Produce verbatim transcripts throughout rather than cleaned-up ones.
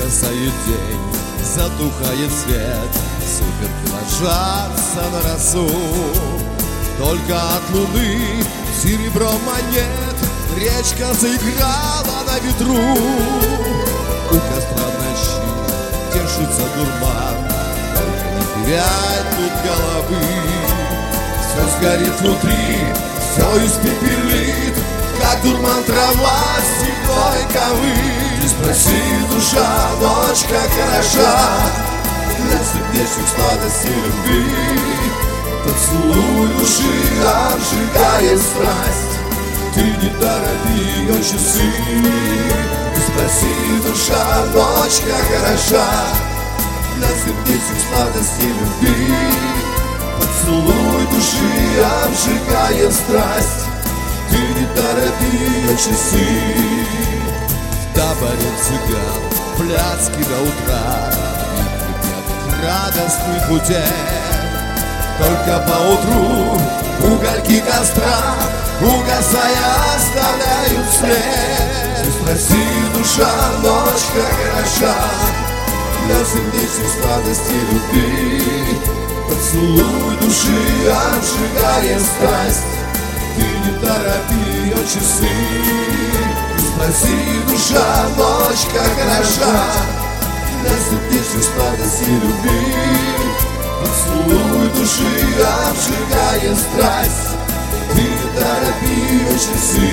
Угасает день, затухает свет, сумерки ложатся на росу. Только от луны серебро монет речка заиграла на ветру. У костра в ночи тешится дурман, только не теряй тут головы. Все сгорит внутри, все испепелит, как дурман трава седой ковы. Ты спроси, душа, ночь как хороша, для сердечных сладостей любви. Поцелуй души обжигает страсть, ты не торопи ее часы. Ты спроси, душа, ночь как хороша, для сердечных сладостей любви. Поцелуй души обжигает страсть, ты не торопи ее часы. В таборе цыган пляски до утра, и крепят радостных утех. Только поутру угольки костра, угасая, оставляют след. Ты спроси, душа, ночь как хороша, для сердечных сладостей любви. Поцелуй души обжигает страсть, ты не торопи ее часы. Ты спроси, душа, ночь как хороша, для сердечных сладостей любви. Поцелуй души обжигает страсть, ты не торопи ее часы.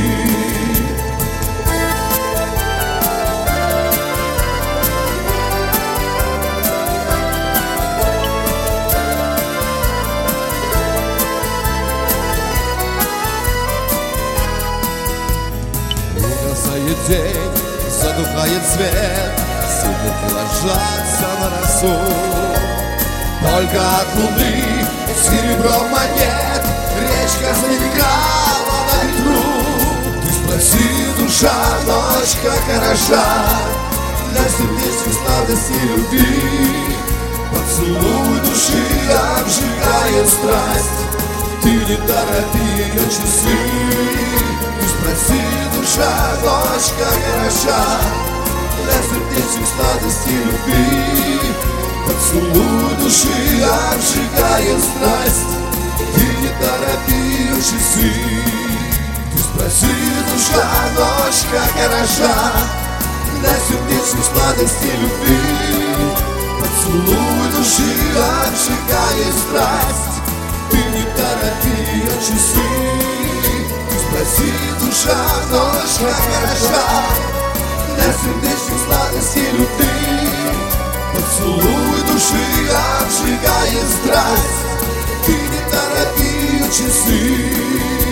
Угасает день, задухает свет, сумерки ложатся на росу. Только от луны серебро монет речка заиграла на ветру. Ты спроси, душа, ночь как хороша, для сердечных сладостей любви. Поцелуй души обжигает страсть, ты не торопи ее часы. Ты спроси, душа, ночь как хороша, для сердечных сладостей любви. Поцелуй души обжигает страсть, ты не торопи ее часы. Ты спроси, душа, ночь как хороша, для сердечных сладостей любви. Поцелуй души обжигает страсть, ты не торопи ее часы. Ты спроси, душа, ночь как хороша, для сердечных сладостей любви. Поцелуй души обжигает страсть, ты не торопи ее часы.